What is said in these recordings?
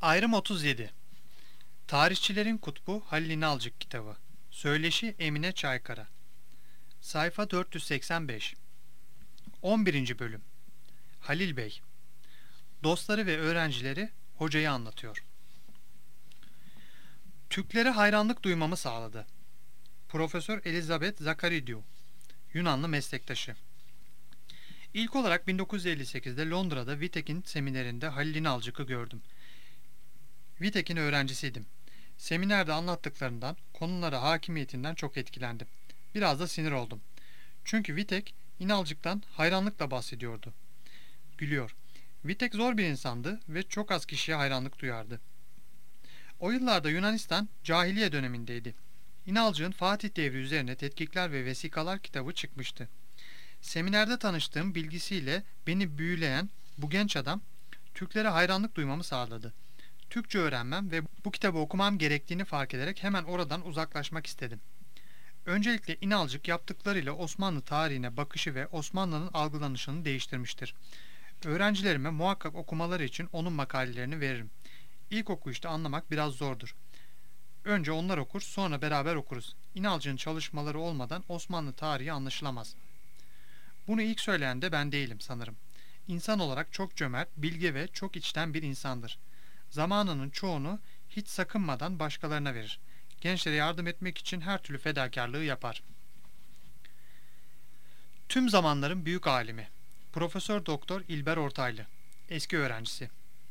Ayrım 37. Tarihçilerin Kutbu Halil İnalcık kitabı. Söyleşi Emine Çaykara. Sayfa 485. 11. bölüm. Halil Bey. Dostları ve öğrencileri hocayı anlatıyor. Türklere hayranlık duymamı sağladı. Profesör Elizabeth Zakaridiou, Yunanlı meslektaşı. İlk olarak 1958'de Londra'da Wittek'in seminerinde Halil İnalcık'ı gördüm. Wittek'in öğrencisiydim. Seminerde anlattıklarından, konulara hakimiyetinden çok etkilendim. Biraz da sinir oldum. Çünkü Wittek, İnalcık'tan hayranlıkla bahsediyordu. Gülüyor. Wittek zor bir insandı ve çok az kişiye hayranlık duyardı. O yıllarda Yunanistan cahiliye dönemindeydi. İnalcık'ın Fatih devri üzerine tetkikler ve vesikalar kitabı çıkmıştı. Seminerde tanıştığım bilgisiyle beni büyüleyen bu genç adam, Türklere hayranlık duymamı sağladı. Türkçe öğrenmem ve bu kitabı okumam gerektiğini fark ederek hemen oradan uzaklaşmak istedim. Öncelikle İnalcık yaptıklarıyla Osmanlı tarihine bakışı ve Osmanlı'nın algılanışını değiştirmiştir. Öğrencilerime muhakkak okumaları için onun makalelerini veririm. İlk okuyuşta anlamak biraz zordur. Önce onlar okur, sonra beraber okuruz. İnalcık'ın çalışmaları olmadan Osmanlı tarihi anlaşılamaz. Bunu ilk söyleyen de ben değilim sanırım. İnsan olarak çok cömert, bilge ve çok içten bir insandır. Zamanının çoğunu hiç sakınmadan başkalarına verir. Gençlere yardım etmek için her türlü fedakarlığı yapar. Tüm zamanların büyük alimi. Profesör Doktor İlber Ortaylı. Eski öğrencisi.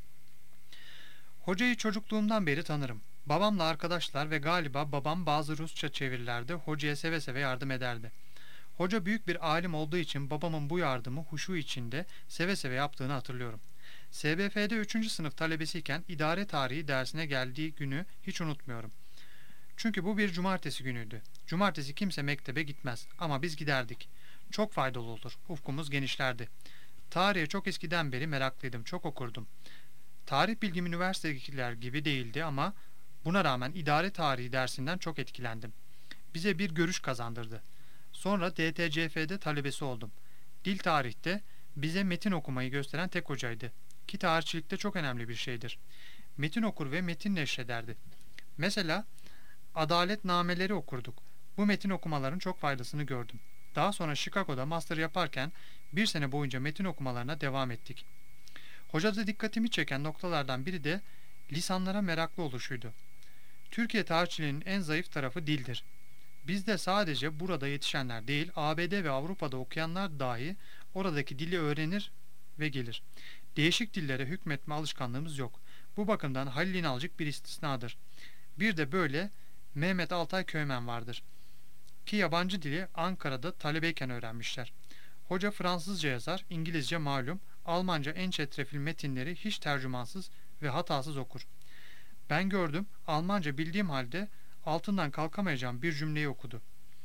Hocayı çocukluğumdan beri tanırım. Babamla arkadaşlar ve galiba babam bazı Rusça çevirilerde hocaya seve seve yardım ederdi. Hoca büyük bir alim olduğu için babamın bu yardımı huşu içinde seve seve yaptığını hatırlıyorum. SBF'de 3. sınıf talebesiyken idare tarihi dersine geldiği günü hiç unutmuyorum. Çünkü bu bir cumartesi günüydü. Cumartesi kimse mektebe gitmez ama biz giderdik. Çok faydalı olur. Ufkumuz genişlerdi. Tarihe çok eskiden beri meraklıydım. Çok okurdum. Tarih bilgim üniversitedekiler gibi değildi ama buna rağmen idare tarihi dersinden çok etkilendim. Bize bir görüş kazandırdı. Sonra DTCF'de talebesi oldum. Dil tarihte bize metin okumayı gösteren tek hocaydı. Ki tarihçilikte çok önemli bir şeydir. Metin okur ve metin neşrederdi. Mesela adaletnameleri okurduk. Bu metin okumaların çok faydasını gördüm. Daha sonra Chicago'da master yaparken bir sene boyunca metin okumalarına devam ettik. Hocada dikkatimi çeken noktalardan biri de lisanlara meraklı oluşuydu. Türkiye tarihçiliğinin en zayıf tarafı dildir. Bizde sadece burada yetişenler değil, ABD ve Avrupa'da okuyanlar dahi oradaki dili öğrenir ve gelir. Değişik dillere hükmetme alışkanlığımız yok. Bu bakımdan Halil İnalcık bir istisnadır. Bir de böyle Mehmet Altay Köymen vardır. Ki yabancı dili Ankara'da talebeyken öğrenmişler. Hoca Fransızca yazar, İngilizce malum, Almanca en çetrefil metinleri hiç tercümansız ve hatasız okur. Ben gördüm, Almanca bildiğim halde altından kalkamayacağım bir cümleyi okudu.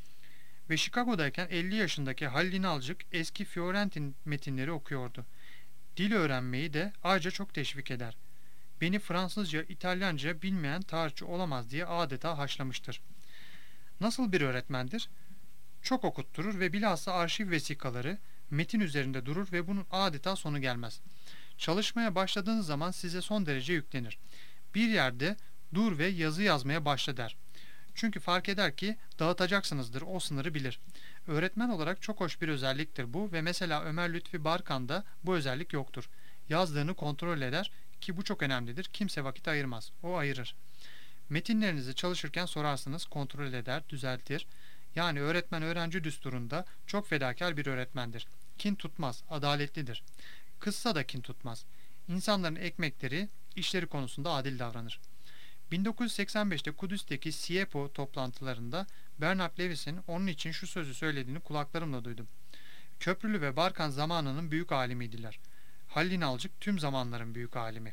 Ve Chicago'dayken 50 yaşındaki Halil İnalcık eski Fiorentin metinleri okuyordu. Dil öğrenmeyi de ayrıca çok teşvik eder. Beni Fransızca, İtalyanca bilmeyen tarihçi olamaz diye adeta haşlamıştır. Nasıl bir öğretmendir? Çok okutturur ve bilhassa arşiv vesikaları metin üzerinde durur ve bunun adeta sonu gelmez. Çalışmaya başladığınız zaman size son derece yüklenir. Bir yerde dur ve yazı yazmaya başla der. Çünkü fark eder ki dağıtacaksınızdır, o sınırı bilir. Öğretmen olarak çok hoş bir özelliktir bu ve mesela Ömer Lütfi Barkan'da bu özellik yoktur. Yazdığını kontrol eder ki bu çok önemlidir. Kimse vakit ayırmaz, o ayırır. Metinlerinizi çalışırken sorarsınız, kontrol eder, düzeltir. Yani öğretmen öğrenci düsturunda çok fedakar bir öğretmendir. Kin tutmaz, adaletlidir. Kızsa da kin tutmaz. İnsanların ekmekleri, işleri konusunda adil davranır. 1985'te Kudüs'teki SIEPO toplantılarında Bernard Lewis'in onun için şu sözü söylediğini kulaklarımla duydum. Köprülü ve Barkan zamanının büyük alimiydiler. Halil İnalcık tüm zamanların büyük alimi.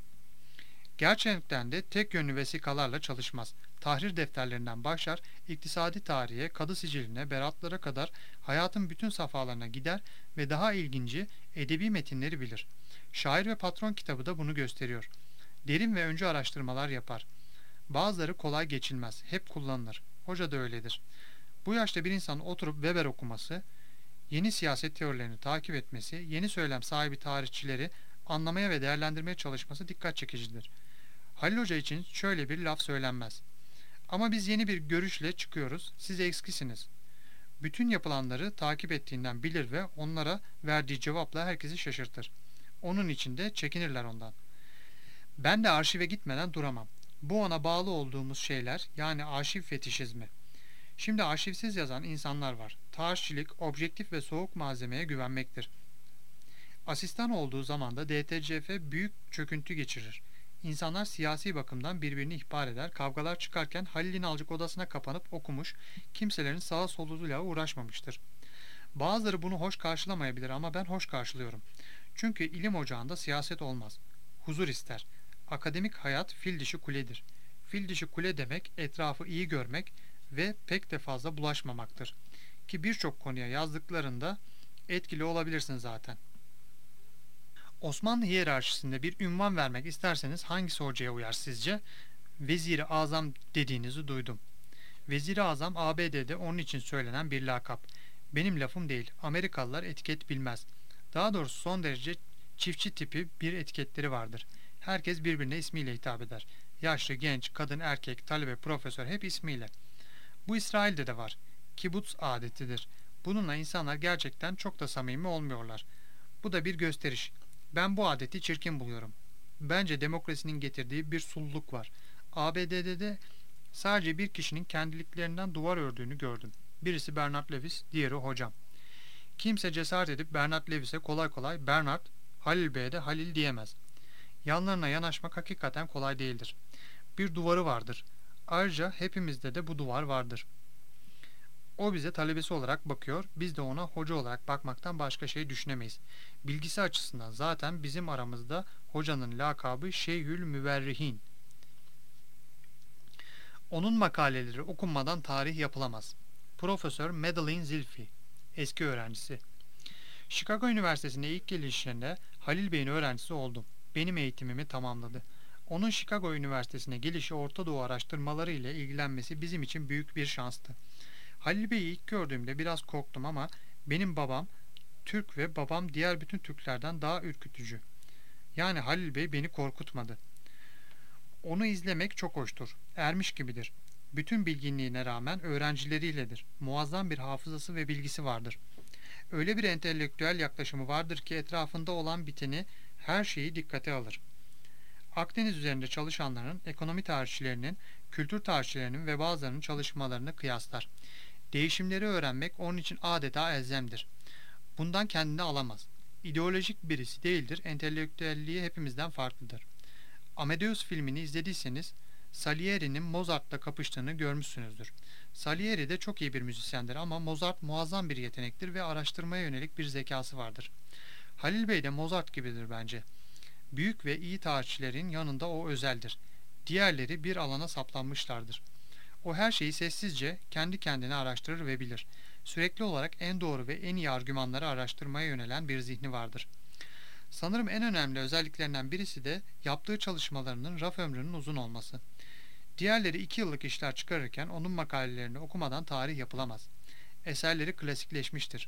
Gerçekten de tek yönlü vesikalarla çalışmaz. Tahrir defterlerinden başlar, iktisadi tarihe, kadı siciline, beratlara kadar hayatın bütün safhalarına gider ve daha ilginci edebi metinleri bilir. Şair ve Patron kitabı da bunu gösteriyor. Derin ve öncü araştırmalar yapar. Bazıları kolay geçilmez, hep kullanılır. Hoca da öyledir. Bu yaşta bir insanın oturup Weber okuması, yeni siyaset teorilerini takip etmesi, yeni söylem sahibi tarihçileri anlamaya ve değerlendirmeye çalışması dikkat çekicidir. Halil Hoca için şöyle bir laf söylenmez. Ama biz yeni bir görüşle çıkıyoruz, siz eksikisiniz. Bütün yapılanları takip ettiğinden bilir ve onlara verdiği cevapla herkesi şaşırtır. Onun için de çekinirler ondan. Ben de arşive gitmeden duramam. Bu ona bağlı olduğumuz şeyler, yani arşiv fetişizmi. Şimdi arşivsiz yazan insanlar var. Tarihçilik, objektif ve soğuk malzemeye güvenmektir. Asistan olduğu zaman da DTCF büyük çöküntü geçirir. İnsanlar siyasi bakımdan birbirini ihbar eder, kavgalar çıkarken Halil İnalcık odasına kapanıp okumuş, kimselerin sağa soluyla uğraşmamıştır. Bazıları bunu hoş karşılamayabilir ama ben hoş karşılıyorum. Çünkü ilim ocağında siyaset olmaz. Huzur ister. Akademik hayat fil dişi kuledir. Fil dişi kule demek etrafı iyi görmek ve pek de fazla bulaşmamaktır. Ki birçok konuya yazdıklarında etkili olabilirsin zaten. Osmanlı hiyerarşisinde bir ünvan vermek isterseniz hangisi hocaya uyar sizce? Vezir-i Azam dediğinizi duydum. Vezir-i Azam ABD'de onun için söylenen bir lakap. Benim lafım değil. Amerikalılar etiket bilmez. Daha doğrusu son derece çiftçi tipi bir etiketleri vardır. Herkes birbirine ismiyle hitap eder. Yaşlı, genç, kadın, erkek, talebe, profesör hep ismiyle. Bu İsrail'de de var. Kibuts adetidir. Bununla insanlar gerçekten çok da samimi olmuyorlar. Bu da bir gösteriş. Ben bu adeti çirkin buluyorum. Bence demokrasinin getirdiği bir sulluluk var. ABD'de de sadece bir kişinin kendiliklerinden duvar ördüğünü gördüm. Birisi Bernard Lewis, diğeri hocam. Kimse cesaret edip Bernard Lewis'e kolay kolay Bernard, Halil Bey'e de Halil diyemez. Yanlarına yanaşmak hakikaten kolay değildir. Bir duvarı vardır. Ayrıca hepimizde de bu duvar vardır. O bize talebesi olarak bakıyor, biz de ona hoca olarak bakmaktan başka şey düşünemeyiz. Bilgisi açısından zaten bizim aramızda hocanın lakabı Şeyhül Müverrihin. Onun makaleleri okunmadan tarih yapılamaz. Profesör Madeline Zilfi, eski öğrencisi. Chicago Üniversitesi'ne ilk gelişinde Halil Bey'in öğrencisi oldum. Benim eğitimimi tamamladı. Onun Chicago Üniversitesi'ne gelişi Orta Doğu araştırmaları ile ilgilenmesi bizim için büyük bir şanstı. Halil Bey'i ilk gördüğümde biraz korktum ama benim babam Türk ve babam diğer bütün Türklerden daha ürkütücü. Yani Halil Bey beni korkutmadı. Onu izlemek çok hoştur. Ermiş gibidir. Bütün bilginliğine rağmen öğrencileriyle,'dir. Muazzam bir hafızası ve bilgisi vardır. Öyle bir entelektüel yaklaşımı vardır ki etrafında olan biteni, her şeyi dikkate alır. Akdeniz üzerinde çalışanların, ekonomi tarihçilerinin, kültür tarihçilerinin ve bazılarının çalışmalarını kıyaslar. Değişimleri öğrenmek onun için adeta elzemdir. Bundan kendini alamaz. İdeolojik birisi değildir, entelektüelliği hepimizden farklıdır. Amadeus filmini izlediyseniz Salieri'nin Mozart'la kapıştığını görmüşsünüzdür. Salieri de çok iyi bir müzisyendir ama Mozart muazzam bir yetenektir ve araştırmaya yönelik bir zekası vardır. Halil Bey de Mozart gibidir bence. Büyük ve iyi tarihçilerin yanında o özeldir. Diğerleri bir alana saplanmışlardır. O her şeyi sessizce, kendi kendine araştırır ve bilir. Sürekli olarak en doğru ve en iyi argümanları araştırmaya yönelen bir zihni vardır. Sanırım en önemli özelliklerinden birisi de yaptığı çalışmalarının raf ömrünün uzun olması. Diğerleri 2 yıllık işler çıkarırken onun makalelerini okumadan tarih yapılamaz. Eserleri klasikleşmiştir.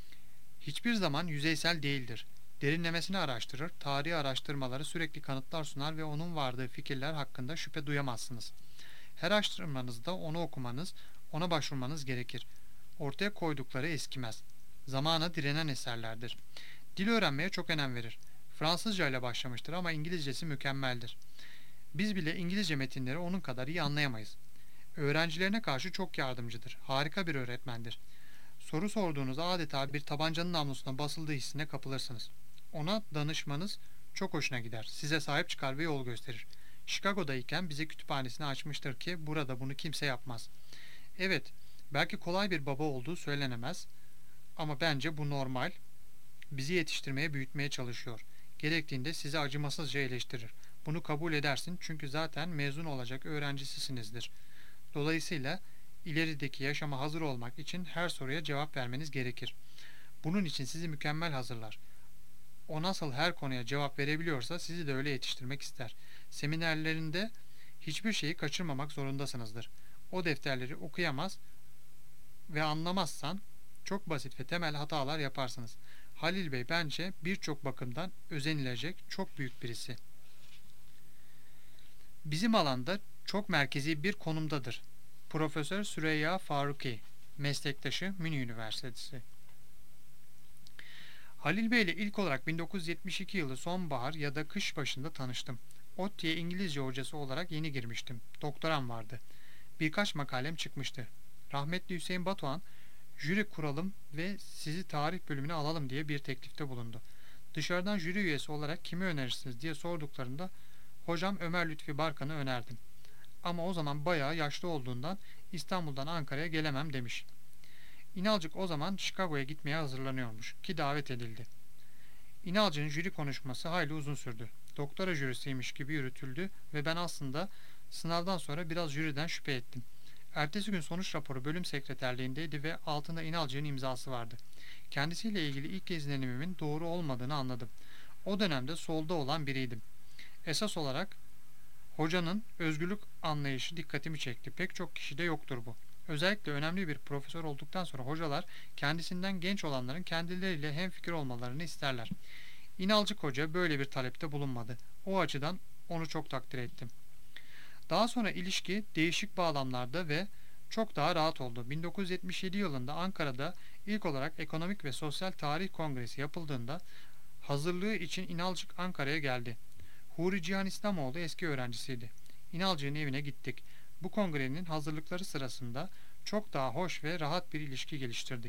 Hiçbir zaman yüzeysel değildir. Derinlemesine araştırır, tarihi araştırmaları sürekli kanıtlar sunar ve onun vardığı fikirler hakkında şüphe duyamazsınız. Her araştırmanızda onu okumanız, ona başvurmanız gerekir. Ortaya koydukları eskimez. Zamana direnen eserlerdir. Dil öğrenmeye çok önem verir. Fransızca ile başlamıştır ama İngilizcesi mükemmeldir. Biz bile İngilizce metinleri onun kadar iyi anlayamayız. Öğrencilerine karşı çok yardımcıdır. Harika bir öğretmendir. Soru sorduğunuz adeta bir tabancanın namlusuna basıldığı hissine kapılırsınız. Ona danışmanız çok hoşuna gider. Size sahip çıkar ve yol gösterir. Chicago'dayken bize kütüphanesini açmıştır ki burada bunu kimse yapmaz. Evet, belki kolay bir baba olduğu söylenemez ama bence bu normal. Bizi yetiştirmeye, büyütmeye çalışıyor. Gerektiğinde sizi acımasızca eleştirir. Bunu kabul edersin çünkü zaten mezun olacak öğrencisisinizdir. Dolayısıyla ilerideki yaşama hazır olmak için her soruya cevap vermeniz gerekir. Bunun için sizi mükemmel hazırlar. O nasıl her konuya cevap verebiliyorsa sizi de öyle yetiştirmek ister. Seminerlerinde hiçbir şeyi kaçırmamak zorundasınızdır. O defterleri okuyamaz ve anlamazsan çok basit ve temel hatalar yaparsınız. Halil Bey bence birçok bakımdan özenilecek çok büyük birisi. Bizim alanda çok merkezi bir konumdadır. Profesör Süreyya Faruki, meslektaşı Münih Üniversitesi. Halil Bey ile ilk olarak 1972 yılı sonbahar ya da kış başında tanıştım. ODTÜ'ye İngilizce hocası olarak yeni girmiştim. Doktoram vardı. Birkaç makalem çıkmıştı. Rahmetli Hüseyin Batuhan, jüri kuralım ve sizi tarih bölümüne alalım diye bir teklifte bulundu. Dışarıdan jüri üyesi olarak kimi önerirsiniz diye sorduklarında hocam Ömer Lütfi Barkan'ı önerdim. Ama o zaman bayağı yaşlı olduğundan İstanbul'dan Ankara'ya gelemem demiş. İnalcık o zaman Chicago'ya gitmeye hazırlanıyormuş ki davet edildi. İnalcı'nın jüri konuşması hayli uzun sürdü. Doktora jürisiymiş gibi yürütüldü ve ben aslında sınavdan sonra biraz jüriden şüphe ettim. Ertesi gün sonuç raporu bölüm sekreterliğindeydi ve altında İnalcı'nın imzası vardı. Kendisiyle ilgili ilk izlenimimin doğru olmadığını anladım. O dönemde solda olan biriydim. Esas olarak hocanın özgürlük anlayışı dikkatimi çekti. Pek çok kişide yoktur bu. Özellikle önemli bir profesör olduktan sonra hocalar kendisinden genç olanların kendileriyle hemfikir olmalarını isterler. İnalcık Hoca böyle bir talepte bulunmadı. O açıdan onu çok takdir ettim. Daha sonra ilişki değişik bağlamlarda ve çok daha rahat oldu. 1977 yılında Ankara'da ilk olarak Ekonomik ve Sosyal Tarih Kongresi yapıldığında hazırlığı için İnalcık Ankara'ya geldi. Huri Cihan İslamoğlu eski öğrencisiydi. İnalcık'ın evine gittik. Bu kongrenin hazırlıkları sırasında çok daha hoş ve rahat bir ilişki geliştirdik.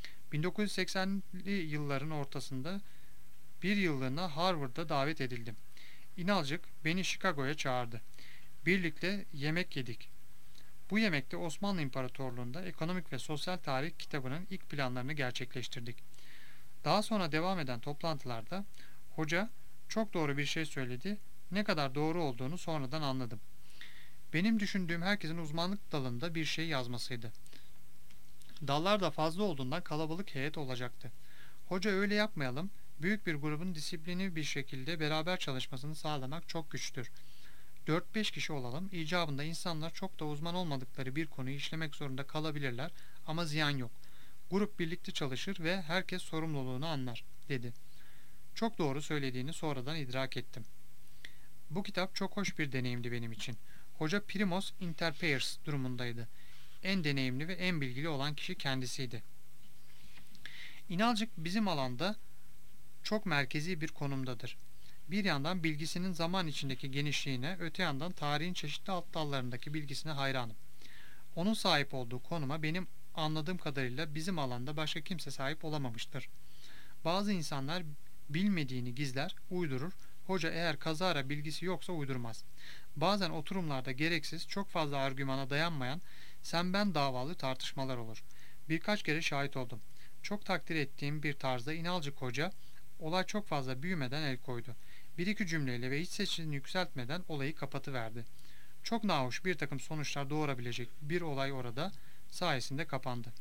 1980'li yılların ortasında bir yıllığına Harvard'a davet edildim. İnalcık beni Chicago'ya çağırdı. Birlikte yemek yedik. Bu yemekte Osmanlı İmparatorluğu'nda ekonomik ve sosyal tarih kitabının ilk planlarını gerçekleştirdik. Daha sonra devam eden toplantılarda hoca çok doğru bir şey söyledi. Ne kadar doğru olduğunu sonradan anladım. Benim düşündüğüm herkesin uzmanlık dalında bir şey yazmasıydı. Dallar da fazla olduğundan kalabalık heyet olacaktı. Hoca öyle yapmayalım, büyük bir grubun disiplini bir şekilde beraber çalışmasını sağlamak çok güçtür. 4-5 kişi olalım, icabında insanlar çok da uzman olmadıkları bir konuyu işlemek zorunda kalabilirler ama ziyan yok. Grup birlikte çalışır ve herkes sorumluluğunu anlar, dedi. Çok doğru söylediğini sonradan idrak ettim. Bu kitap çok hoş bir deneyimdi benim için. Hoca Primos inter pares durumundaydı. En deneyimli ve en bilgili olan kişi kendisiydi. İnalcık bizim alanda çok merkezi bir konumdadır. Bir yandan bilgisinin zaman içindeki genişliğine, öte yandan tarihin çeşitli alt dallarındaki bilgisine hayranım. Onun sahip olduğu konuma benim anladığım kadarıyla bizim alanda başka kimse sahip olamamıştır. Bazı insanlar bilmediğini gizler, uydurur. Hoca eğer kazara bilgisi yoksa uydurmaz. Bazen oturumlarda gereksiz, çok fazla argümana dayanmayan sen ben davalı tartışmalar olur. Birkaç kere şahit oldum. Çok takdir ettiğim bir tarzda İnalcık Hoca olay çok fazla büyümeden el koydu. Bir iki cümleyle ve hiç sesini yükseltmeden olayı kapatıverdi. Çok nahoş bir takım sonuçlar doğurabilecek bir olay orada sayesinde kapandı.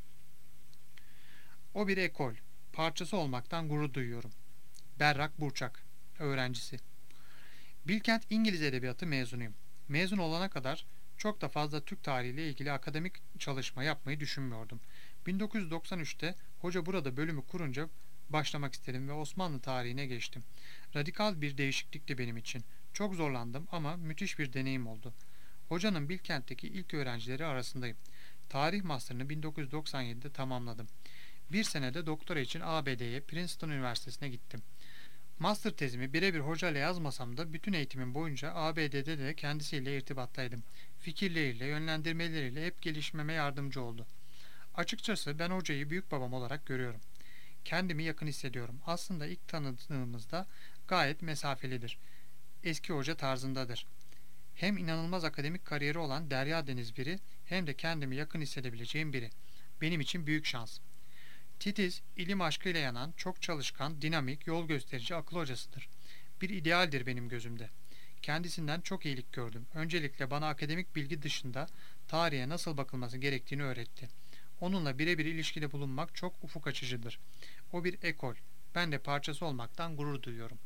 O bir ekol, parçası olmaktan gurur duyuyorum. Berrak Burçak, öğrencisi. Bilkent İngiliz Edebiyatı mezunuyum. Mezun olana kadar çok da fazla Türk tarihiyle ilgili akademik çalışma yapmayı düşünmüyordum. 1993'te hoca burada bölümü kurunca başlamak istedim ve Osmanlı tarihine geçtim. Radikal bir değişiklikti benim için. Çok zorlandım ama müthiş bir deneyim oldu. Hocanın Bilkent'teki ilk öğrencileri arasındayım. Tarih master'ını 1997'de tamamladım. Bir senede doktora için ABD'ye Princeton Üniversitesi'ne gittim. Master tezimi birebir hocayla yazmasam da bütün eğitimim boyunca ABD'de de kendisiyle irtibattaydım. Fikirleriyle, yönlendirmeleriyle hep gelişmeme yardımcı oldu. Açıkçası ben hocayı büyük babam olarak görüyorum. Kendimi yakın hissediyorum. Aslında ilk tanıdığımızda gayet mesafelidir. Eski hoca tarzındadır. Hem inanılmaz akademik kariyeri olan derya deniz biri hem de kendimi yakın hissedebileceğim biri. Benim için büyük şans. Titiz, ilim aşkıyla yanan, çok çalışkan, dinamik, yol gösterici akıl hocasıdır. Bir idealdir benim gözümde. Kendisinden çok iyilik gördüm. Öncelikle bana akademik bilgi dışında tarihe nasıl bakılması gerektiğini öğretti. Onunla birebir ilişkide bulunmak çok ufuk açıcıdır. O bir ekol. Ben de parçası olmaktan gurur duyuyorum.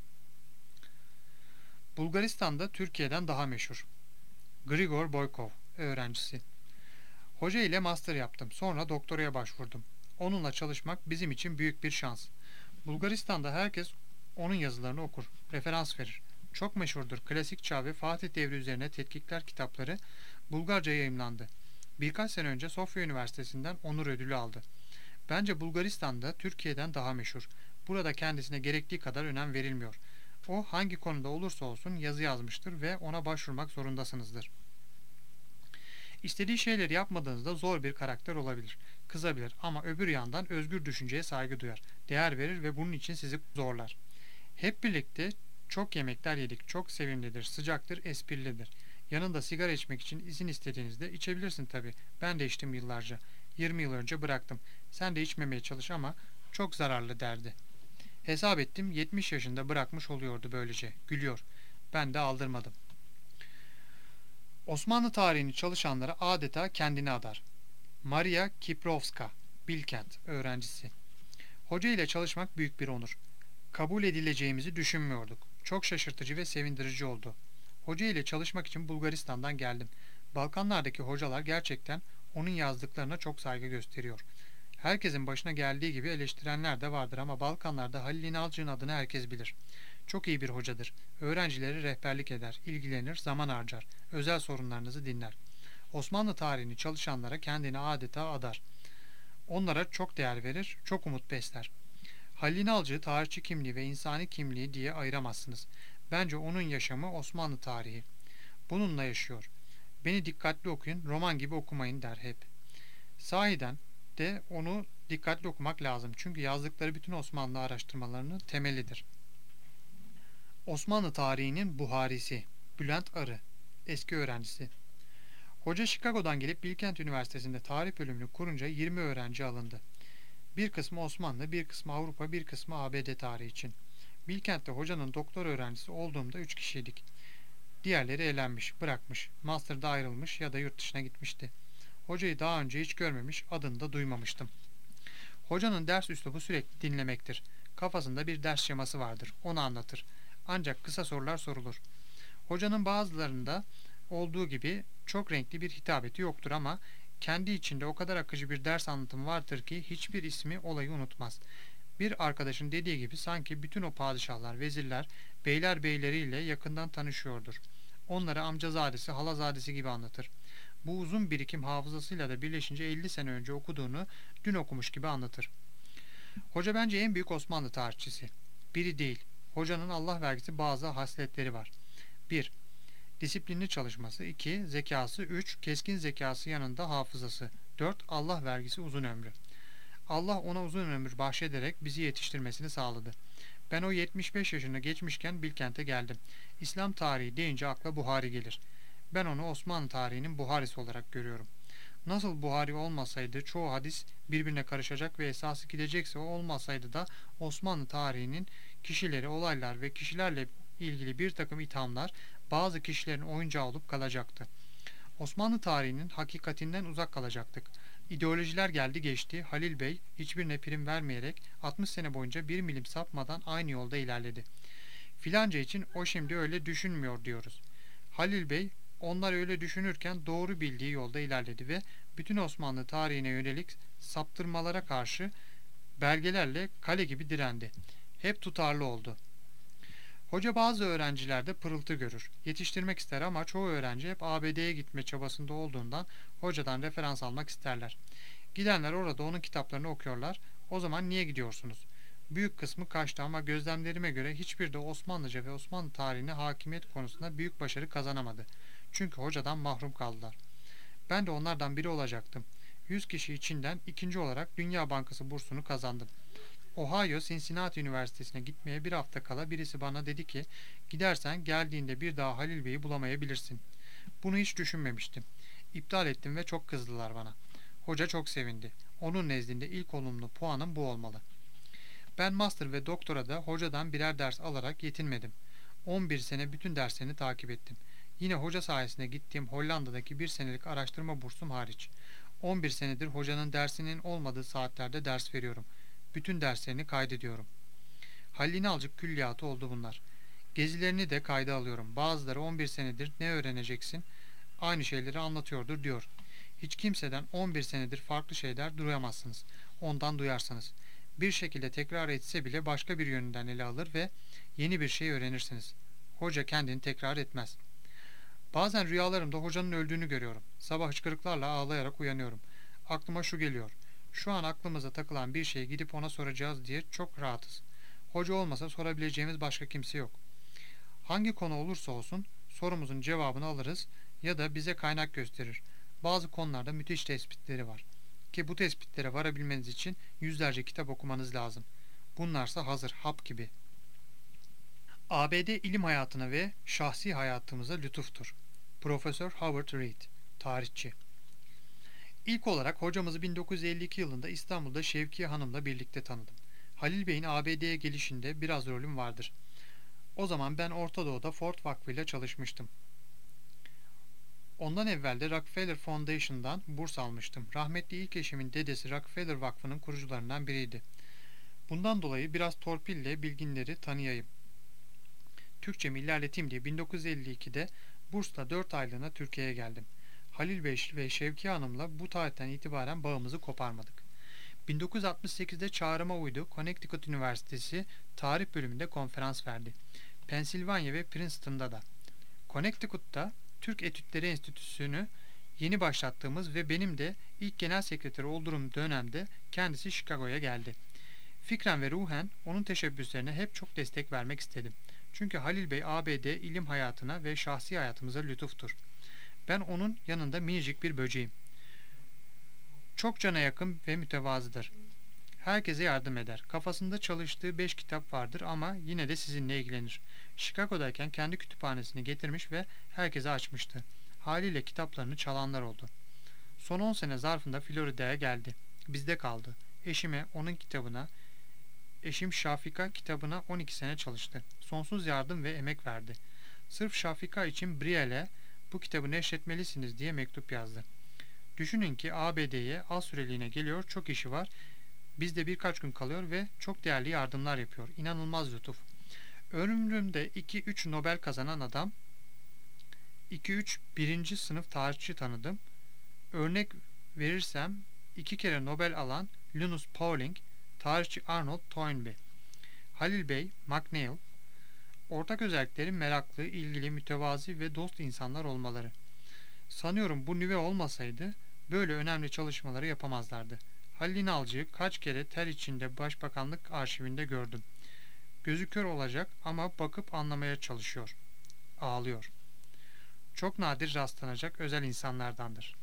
Bulgaristan'da Türkiye'den daha meşhur. Grigor Boykov, öğrencisi. Hoca ile master yaptım. Sonra doktoraya başvurdum. Onunla çalışmak bizim için büyük bir şans. Bulgaristan'da herkes onun yazılarını okur, referans verir. Çok meşhurdur. Klasik Çağ ve Fatih Devri üzerine tetkikler kitapları Bulgarca yayımlandı. Birkaç sene önce Sofya Üniversitesi'nden onur ödülü aldı. Bence Bulgaristan'da Türkiye'den daha meşhur. Burada kendisine gerektiği kadar önem verilmiyor. O hangi konuda olursa olsun yazı yazmıştır ve ona başvurmak zorundasınızdır. İstediği şeyleri yapmadığınızda zor bir karakter olabilir, kızabilir ama öbür yandan özgür düşünceye saygı duyar, değer verir ve bunun için sizi zorlar. Hep birlikte çok yemekler yedik, çok sevimlidir, sıcaktır, esprilidir. Yanında sigara içmek için izin istediğinizde içebilirsin tabii. Ben de içtim yıllarca. 20 yıl önce bıraktım. Sen de içmemeye çalış ama çok zararlı derdi. Hesap ettim 70 yaşında bırakmış oluyordu böylece. Gülüyor. Ben de aldırmadım. Osmanlı tarihini çalışanlara adeta kendini adar. Maria Kiprovska, Bilkent öğrencisi. Hoca ile çalışmak büyük bir onur. Kabul edileceğimizi düşünmüyorduk. Çok şaşırtıcı ve sevindirici oldu. Hoca ile çalışmak için Bulgaristan'dan geldim. Balkanlardaki hocalar gerçekten onun yazdıklarına çok saygı gösteriyor. Herkesin başına geldiği gibi eleştirenler de vardır ama Balkanlarda Halil İnalcık'ın adını herkes bilir. Çok iyi bir hocadır. Öğrencileri rehberlik eder, ilgilenir, zaman harcar, özel sorunlarınızı dinler. Osmanlı tarihini çalışanlara kendini adeta adar. Onlara çok değer verir, çok umut besler. Halil İnalcık'ı tarihçi kimliği ve insani kimliği diye ayıramazsınız. Bence onun yaşamı Osmanlı tarihi. Bununla yaşıyor. Beni dikkatli okuyun, roman gibi okumayın der hep. Sahiden de onu dikkatli okumak lazım. Çünkü yazdıkları bütün Osmanlı araştırmalarının temelidir. Osmanlı tarihinin Buharisi Bülent Arı, eski öğrencisi. Hoca Chicago'dan gelip Bilkent Üniversitesi'nde tarih bölümünü kurunca 20 öğrenci alındı. Bir kısmı Osmanlı, bir kısmı Avrupa, bir kısmı ABD tarihi için. Bilkent'te hocanın doktor öğrencisi olduğumda 3 kişiydik. Diğerleri elenmiş, bırakmış, master'da ayrılmış ya da yurt dışına gitmişti. Hocayı daha önce hiç görmemiş, adını da duymamıştım. Hocanın ders üslubu sürekli dinlemektir. Kafasında bir ders şeması vardır, onu anlatır. Ancak kısa sorular sorulur. Hocanın bazılarında olduğu gibi çok renkli bir hitabeti yoktur ama kendi içinde o kadar akıcı bir ders anlatımı vardır ki hiçbir ismi olayı unutmaz. Bir arkadaşın dediği gibi sanki bütün o padişahlar, vezirler, beyler beyleriyle yakından tanışıyordur. Onları amcazadesi, halazadesi gibi anlatır. Bu uzun birikim hafızasıyla da birleşince 50 sene önce okuduğunu dün okumuş gibi anlatır. Hoca bence en büyük Osmanlı tarihçisi. Biri değil. Hocanın Allah vergisi bazı hasletleri var. 1. Disiplinli çalışması. 2. Zekası. 3. Keskin zekası yanında hafızası. 4. Allah vergisi uzun ömrü. Allah ona uzun ömür bahşederek bizi yetiştirmesini sağladı. Ben o 75 yaşını geçmişken Bilkent'e geldim. İslam tarihi deyince akla Buhari gelir. Ben onu Osmanlı tarihinin Buharisi olarak görüyorum. Nasıl Buhari olmasaydı çoğu hadis birbirine karışacak ve esası gidecekse o olmasaydı da Osmanlı tarihinin kişileri, olaylar ve kişilerle ilgili bir takım ithamlar bazı kişilerin oyuncağı olup kalacaktı. Osmanlı tarihinin hakikatinden uzak kalacaktık. İdeolojiler geldi geçti. Halil Bey hiçbirine prim vermeyerek 60 sene boyunca bir milim sapmadan aynı yolda ilerledi. Filanca için o şimdi öyle düşünmüyor diyoruz. Halil Bey onlar öyle düşünürken doğru bildiği yolda ilerledi ve bütün Osmanlı tarihine yönelik saptırmalara karşı belgelerle kale gibi direndi. Hep tutarlı oldu. Hoca bazı öğrencilerde pırıltı görür. Yetiştirmek ister ama çoğu öğrenci hep ABD'ye gitme çabasında olduğundan hocadan referans almak isterler. Gidenler orada onun kitaplarını okuyorlar. O zaman niye gidiyorsunuz? Büyük kısmı kaçtı ama gözlemlerime göre hiçbir de Osmanlıca ve Osmanlı tarihine hakimiyet konusunda büyük başarı kazanamadı. Çünkü hocadan mahrum kaldılar. Ben de onlardan biri olacaktım. 100 kişi içinden ikinci olarak Dünya Bankası bursunu kazandım. Ohio Cincinnati Üniversitesi'ne gitmeye bir hafta kala birisi bana dedi ki gidersen geldiğinde bir daha Halil Bey'i bulamayabilirsin. Bunu hiç düşünmemiştim. İptal ettim ve çok kızdılar bana. Hoca çok sevindi. Onun nezdinde ilk olumlu puanım bu olmalı. Ben master ve doktora da hocadan birer ders alarak yetinmedim. 11 sene bütün derslerini takip ettim. Yine hoca sayesinde gittiğim Hollanda'daki bir senelik araştırma bursum hariç. 11 senedir hocanın dersinin olmadığı saatlerde ders veriyorum. Bütün derslerini kaydediyorum. Halil İnalcık külliyatı oldu bunlar. Gezilerini de kayda alıyorum. Bazıları 11 senedir ne öğreneceksin? Aynı şeyleri anlatıyordur diyor. Hiç kimseden 11 senedir farklı şeyler duyamazsınız. Ondan duyarsanız. Bir şekilde tekrar etse bile başka bir yönünden ele alır ve yeni bir şey öğrenirsiniz. Hoca kendini tekrar etmez. Bazen rüyalarımda hocanın öldüğünü görüyorum. Sabah hıçkırıklarla ağlayarak uyanıyorum. Aklıma şu geliyor. Şu an aklımıza takılan bir şeyi gidip ona soracağız diye çok rahatız. Hoca olmasa sorabileceğimiz başka kimse yok. Hangi konu olursa olsun sorumuzun cevabını alırız ya da bize kaynak gösterir. Bazı konularda müthiş tespitleri var. Ki bu tespitlere varabilmeniz için yüzlerce kitap okumanız lazım. Bunlarsa hazır, hap gibi. ABD ilim hayatına ve şahsi hayatımıza lütuftur. Profesör Howard Reed, tarihçi. İlk olarak hocamızı 1952 yılında İstanbul'da Şevkiye Hanım'la birlikte tanıdım. Halil Bey'in ABD'ye gelişinde biraz rolüm vardır. O zaman ben Orta Doğu'da Ford Vakfı'yla çalışmıştım. Ondan evvel de Rockefeller Foundation'dan burs almıştım. Rahmetli ilk eşimin dedesi Rockefeller Vakfı'nın kurucularından biriydi. Bundan dolayı biraz torpille bilginleri tanıyayım. Türkçemi ilerleteyim diye 1952'de bursla 4 aylığına Türkiye'ye geldim. Halil Bey ve Şevkiye Hanım'la bu tarihten itibaren bağımızı koparmadık. 1968'de çağrıma uydu. Connecticut Üniversitesi Tarih bölümünde konferans verdi. Pensilvanya ve Princeton'da da. Connecticut'ta Türk Etütleri Enstitüsü'nü yeni başlattığımız ve benim de ilk genel sekreteri olduğum dönemde kendisi Chicago'ya geldi. Fikren ve ruhen onun teşebbüslerine hep çok destek vermek istedim. Çünkü Halil Bey ABD ilim hayatına ve şahsi hayatımıza lütuftur. Ben onun yanında minicik bir böceğim. Çok cana yakın ve mütevazıdır. Herkese yardım eder. Kafasında çalıştığı 5 kitap vardır ama yine de sizinle ilgilenir. Chicago'dayken kendi kütüphanesini getirmiş ve herkese açmıştı. Haliyle kitaplarını çalanlar oldu. Son 10 sene zarfında Florida'ya geldi. Bizde kaldı. Eşim Şafika kitabına 12 sene çalıştı. Sonsuz yardım ve emek verdi. Sırf Şafika için Briel'e bu kitabı neşretmelisiniz diye mektup yazdı. Düşünün ki ABD'ye az süreliğine geliyor, çok işi var. Bizde birkaç gün kalıyor ve çok değerli yardımlar yapıyor. İnanılmaz lütuf. Ömrümde 2-3 Nobel kazanan adam, 2-3 birinci sınıf tarihçi tanıdım. Örnek verirsem 2 kere Nobel alan Linus Pauling, tarihçi Arnold Toynbee, Halil Bey, McNeill, ortak özellikleri meraklı, ilgili, mütevazi ve dost insanlar olmaları. Sanıyorum bu nüve olmasaydı böyle önemli çalışmaları yapamazlardı. Halil İnalcı'yı kaç kere ter içinde Başbakanlık arşivinde gördüm. Gözü kör olacak ama bakıp anlamaya çalışıyor. Ağlıyor. Çok nadir rastlanacak özel insanlardandır.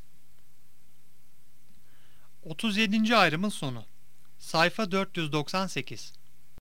37. ayrımın sonu. Sayfa 498.